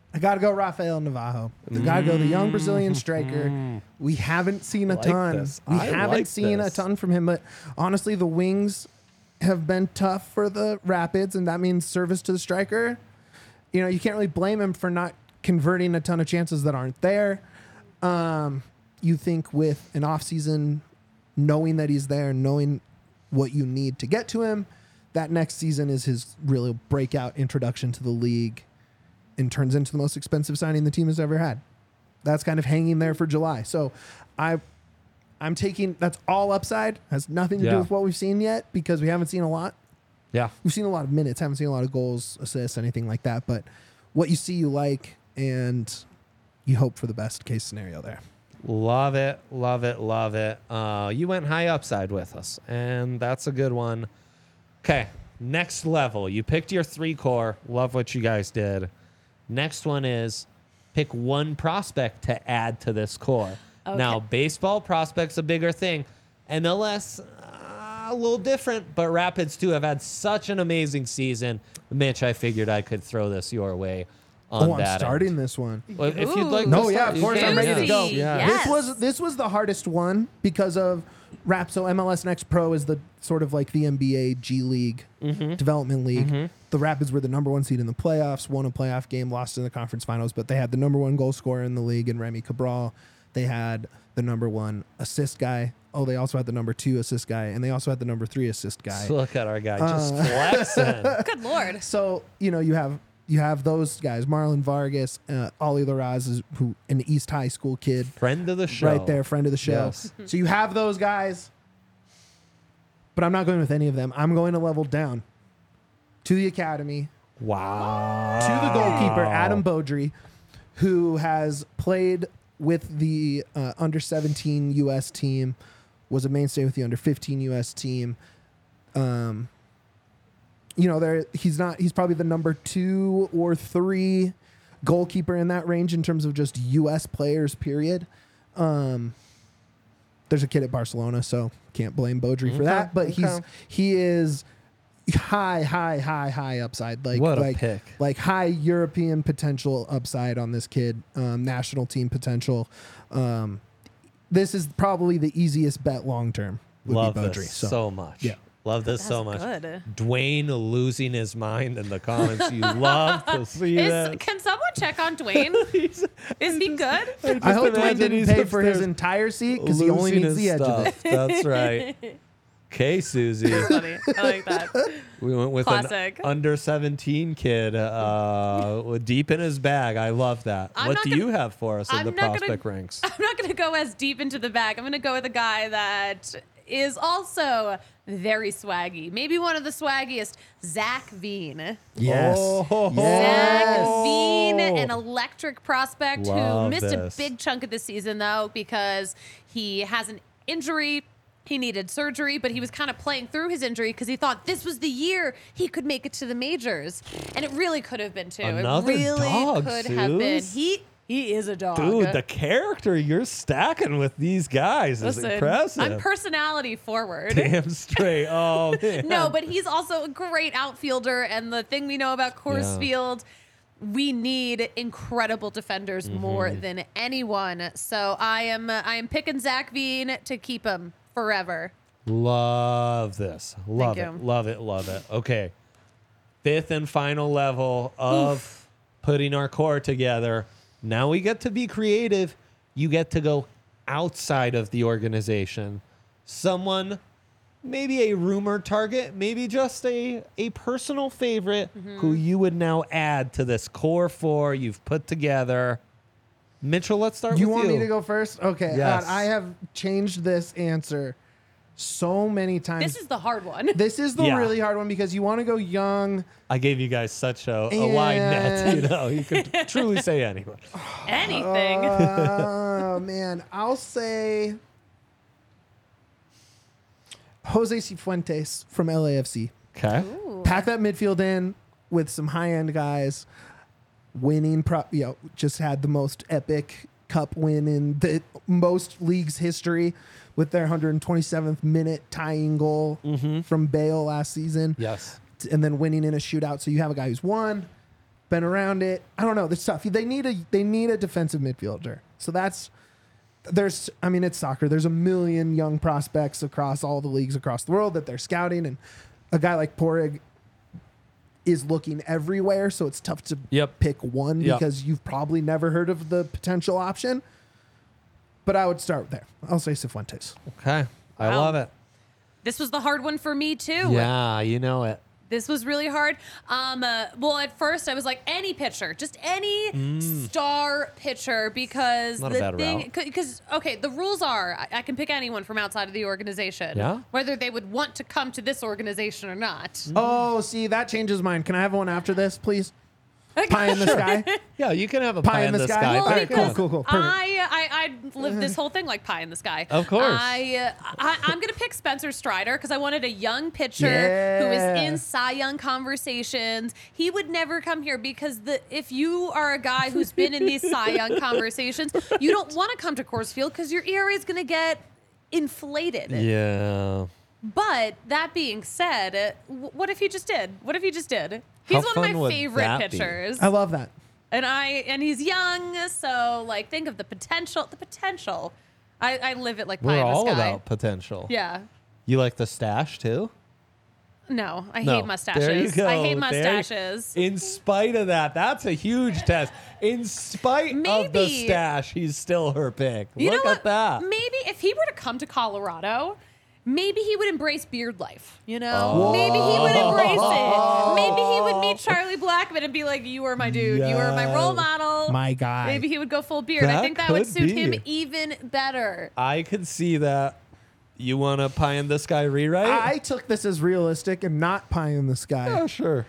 I got to go Rafael Navajo. I got to go the young Brazilian striker. We haven't seen a like ton. this. We I haven't like seen this. a ton from him, but honestly, the wings have been tough for the Rapids, and that means service to the striker. You know, you can't really blame him for not converting a ton of chances that aren't there. Um, you think with an offseason, knowing that he's there, knowing what you need to get to him, that next season is his real breakout introduction to the league and turns into the most expensive signing the team has ever had. That's kind of hanging there for July. So I, I'm taking, that's all upside, has nothing to Yeah. do with what we've seen yet because we haven't seen a lot. Yeah. We've seen a lot of minutes, haven't seen a lot of goals, assists, anything like that. But what you see, you like, and you hope for the best case scenario there. Love it, love it, love it. Uh, you went high upside with us, and that's a good one. Okay, next level. You picked your three core. Love what you guys did. Next one is pick one prospect to add to this core. Okay. Now, baseball prospect's a bigger thing. M L S, uh, a little different, but Rapids too have had such an amazing season. Mitch, I figured I could throw this your way. On Oh, I'm that starting end. this one. Well, if you'd like, No, to yeah, start, of you course, can. I'm ready to go. Juicy. Yeah. Yes. This was this was the hardest one because of Rap. So M L S Next Pro is the sort of like the N B A G League Mm-hmm. development league. The Rapids were the number one seed in the playoffs, won a playoff game, lost in the conference finals, but they had the number one goal scorer in the league in Remy Cabral. They had the number one assist guy. Oh, they also had the number two assist guy, and they also had the number three assist guy. Look at our guy just Uh, flexing. Good Lord. So you know you have you have those guys, Marlon Vargas, uh, Ollie Laraz, is who an East High School kid, Friend of the show. right there, friend of the show. Yes. So you have those guys, but I'm not going with any of them. I'm going to level down to the academy, Wow. to the goalkeeper, Adam Beaudry, who has played with the uh, under seventeen U S team, was a mainstay with the under fifteen U S team. Um, you know, there he's not. He's probably the number two or three goalkeeper in that range in terms of just U S players. Period. Um, there's a kid at Barcelona, so can't blame Beaudry for Okay, that. But he's okay. he is high, high, high, high upside. Like What a like pick. like high European potential upside on this kid. Um, national team potential. Um, this is probably the easiest bet long term. would Love be Beaudry. this so, much. yeah. Love this That's so much. good. Dwayne losing his mind in the comments. You love to see Is, that. can someone check on Dwayne? He's- Is he good? I hope Dwayne imagine didn't he's pay for his upstairs entire seat because he only losing needs the his edge of it. stuff. That's right. Okay, Susie. Funny. I like that. We went with Classic. an under seventeen kid uh, with deep in his bag. I love that. I'm what not do gonna- you have for us in I'm the not gonna- prospect ranks? I'm not going to go as deep into the bag. I'm going to go with a guy that is also very swaggy. Maybe one of the swaggiest, Zach Veen. Yes. Oh. Zach Yes. Veen, an electric prospect who Love missed this. a big chunk of the season, though, because he has an injury. He needed surgery, but he was kind of playing through his injury because he thought this was the year he could make it to the majors. And it really could have been, too. Another it really dog, could have been. Suze. He he is a dog. Dude, the character you're stacking with these guys is Listen, impressive. I'm personality forward. Damn straight. Oh, man. No, but he's also a great outfielder. And the thing we know about Coors Yeah. Field, we need incredible defenders Mm-hmm. more than anyone. So I am uh, I am picking Zach Veen to keep him forever. Love this. Love Thank it. you. Love it. Love it. Okay. Fifth and final level of putting our core together. Now we get to be creative. You get to go outside of the organization. Someone, maybe a rumor target, maybe just a, a personal favorite Mm-hmm. who you would now add to this core four you've put together. Mitchell, let's start You with want you. me to go first? Okay. Yes. Uh, I have changed this answer so many times. This is the hard one. This is the Yeah. really hard one because you want to go young. I gave you guys such a, a wide net, you And- know. You could truly say anyone. Anything. Oh man, I'll say Jose Cifuentes from L A F C. Okay. Ooh. Pack that midfield in with some high end guys. Winning, pro- you know, just had the most epic cup win in the most leagues history with their one hundred twenty-seventh minute tying goal from Bale last season. Yes. And then winning in a shootout. So you have a guy who's won, been around it. I don't know. There's stuff. They need a they need a defensive midfielder. So that's there's I mean it's soccer. There's a million young prospects across all the leagues across the world that they're scouting, and a guy like Porig is looking everywhere, so it's tough to Yep. pick one Yep. because you've probably never heard of the potential option. But I would start there. I'll say Cifuentes. Okay. I Wow. love it. This was the hard one for me too. Yeah, you know it. This was really hard. Um, uh, well, at first I was like, any pitcher, just any star pitcher, because Not a the bad thing, route. because okay, the rules are I, I can pick anyone from outside of the organization, Yeah? whether they would want to come to this organization or not. Mm. Oh, see, that changes mine. Can I have one after this, please? Pie in the sky. Yeah, you can have a Pie in the sky? Well, All right, cool, because cool, cool. Perfect. I, I I lived this whole thing like pie in the sky. Of course. I, uh, I I'm gonna pick Spencer Strider because I wanted a young pitcher who Yeah. is in Cy Young conversations. He would never come here because the if you are a guy who's been in these Cy Young conversations, you don't want to come to Coors Field because your E R A is gonna get inflated. Yeah. But that being said, uh, w- what if he just did? What if he just did? He's How one fun of my would favorite that be? pitchers. I love that. And I and he's young, so like think of the potential. The potential. I, I live it like pie We're in the all sky. about potential. Yeah. You like the stash too? No, I No. hate mustaches. There you go. I hate There- mustaches. In spite of that, that's a huge test. In spite of the Maybe- stash, he's still her pick. You Look know at what? that. Maybe if he were to come to Colorado, maybe he would embrace beard life. You know, Oh. maybe he would embrace it. Maybe he would meet Charlie Blackmon and be like, "You are my dude. You are my role Yes. model." My guy. Maybe he would go full beard. I That think that would could suit be. him even better. I could see that. You want a pie in the sky rewrite? I took this as realistic and not pie in the sky. Oh, sure.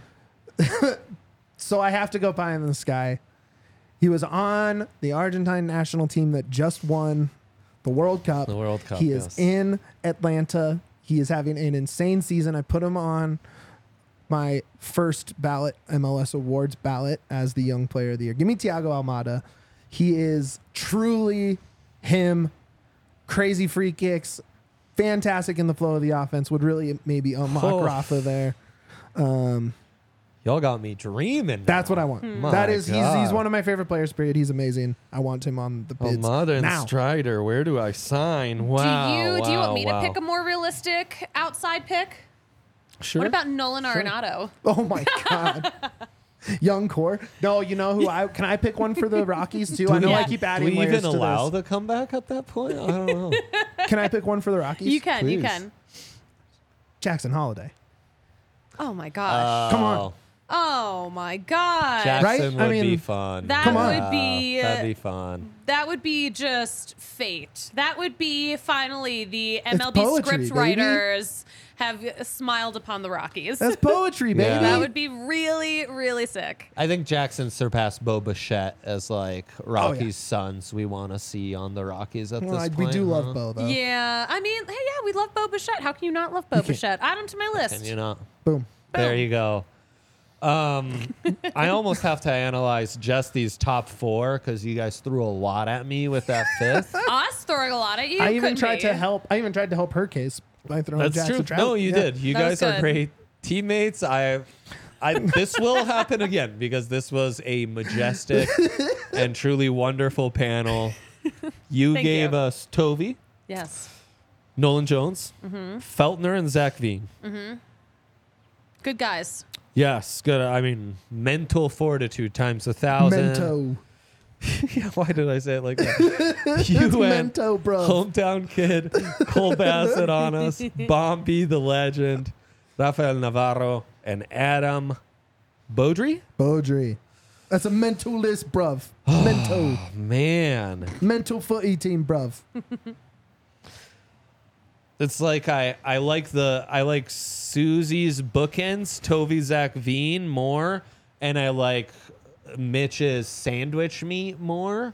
So I have to go pie in the sky. He was on the Argentine national team that just won the World Cup. The World Cup, He is yes. in Atlanta. He is having an insane season. I put him on my first ballot, M L S Awards ballot, as the young player of the year. Give me Thiago Almada. He is truly him. Crazy free kicks. Fantastic in the flow of the offense. Would really maybe unlock Oh. Rafa there. Um, Y'all got me dreaming. That's what I want. My That is, he's, he's God. one of my favorite players. Period. He's amazing. I want him on the bids Almada and now. Strider. Where do I sign? Wow. do you do you want wow, me wow. to pick a more realistic outside pick? Sure. What about Nolan Arenado? Oh my god, young core. No, you know who? I can I pick one for the Rockies too? I know I Yeah. keep Do adding we layers even to allow this. the comeback at that point? I don't know. Can I pick one for the Rockies? You can, you please. can. Jackson Holiday. Oh my gosh. Come on. Oh, oh my gosh. Jackson Right? would I be mean, fun. that Come on. would be That'd be fun. that would be just fate. That would be finally the M L B poetry, script baby. writers have smiled upon the Rockies. That's poetry, baby. Yeah. that would be really, really sick. I think Jackson surpassed Bo Bichette as like Rockies' Oh, yeah. sons we want to see on the Rockies at Well, this I- point. we do love huh? Bo though. Yeah, I mean, hey, yeah, we love Bo Bichette. How can you not love Bo can't. Bichette? Add him to my list. And you know, Boom. there you go. Um, I almost have to analyze just these top four because you guys threw a lot at me with that fifth. Us throwing a lot at you. I even couldn't tried be. to help. I even tried to help her case by throwing That's Jackson true. Trout. No, you Yeah. did. You That was guys are good. great teammates. I, I this will happen again because this was a majestic and truly wonderful panel. You Thank gave you. us Tovey, Yes. Nolan Jones, Mm-hmm. Feltner, and Zach Veen. Good guys. Yes, good. I mean, mental fortitude times a thousand. Mento. Yeah, why did I say it like that? You That's went Mento, bro. hometown kid, Cole Bassett on us, Bombi the legend, Rafael Navarro, and Adam Beaudry. Beaudry. That's a mental list, bruv. Mento. Man, Mental footy team, bruv. it's like I I like the I like Susie's bookends, Tovey Zach Veen more, and I like Mitch's sandwich meat more.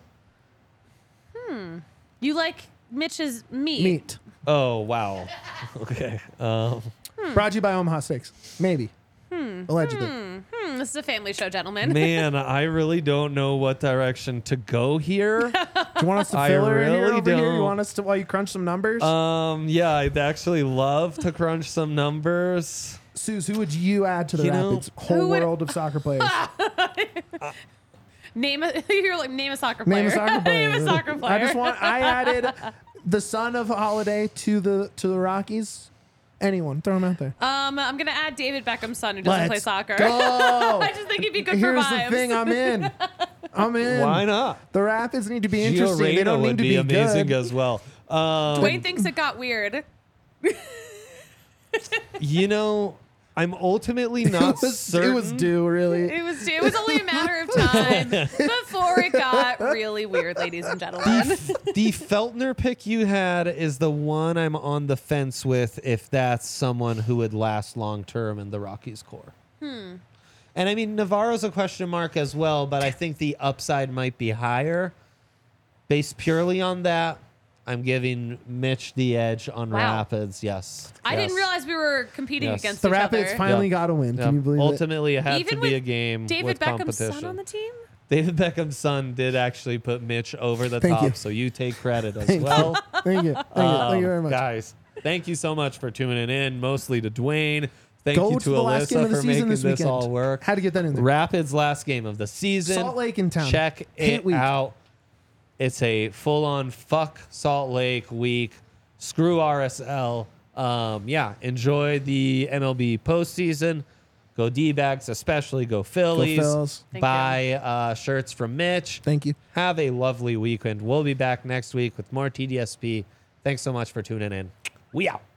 You like Mitch's meat. Meat. Oh wow, okay. Um, Brought to you by Omaha Steaks. Maybe. Allegedly. Hmm, this is a family show, gentlemen. man, I really don't know what direction to go here. Do you want us to I fill her in here really over here? You don't. want us to, while you crunch some numbers? Um, yeah, I'd actually love to crunch some numbers. Suze, who would you add to the you know, Rapids' whole Who would- world of soccer players? Name a you're like name a soccer player. Name a soccer player. Name a soccer player. I just want. I added the son of Holiday to the to the Rockies. Anyone, throw him out there. Um, I'm gonna add David Beckham's son who doesn't Let's play soccer. Go. I just think he'd be good Here's for vibes. the thing. I'm in. I'm in. Why not? The Rapids need to be Gio interesting. They Reyna don't need would to be, be, amazing good. as well. Um, Dwayne thinks it got weird. you know, I'm ultimately It not was, certain. it was due, really. It was it was only a matter of time before it got really weird, ladies and gentlemen. The Feltner pick you had is the one I'm on the fence with if that's someone who would last long term in the Rockies core. Hmm. And I mean, Navarro's a question mark as well, but I think the upside might be higher. Based purely on that, I'm giving Mitch the edge on Wow. Rapids. Yes. I Yes. didn't realize we were competing Yes. against The each Rapids other. finally Yeah. got a win. Yeah. Can you believe it? Ultimately, it had Even to be with a game David with Beckham's competition. son on the team. David Beckham's son did actually put Mitch over the Thank top, you. so you take credit as Thank you. well. Thank you. Thank you. Thank Um, you very much. Guys, thank you so much for tuning in, mostly to Dwayne. Thank Go you to to the last game Alyssa of the for season making this this weekend. all work. Had to get that in there. Rapids last game of the season. Salt Lake in town. Check Can't it wait. out. It's a full-on fuck Salt Lake week. Screw R S L. Um, yeah, enjoy the M L B postseason. Go D-bags, especially go Phillies. Phils. Thank Buy uh, shirts from Mitch. Thank you. Have a lovely weekend. We'll be back next week with more T D S P. Thanks so much for tuning in. We out.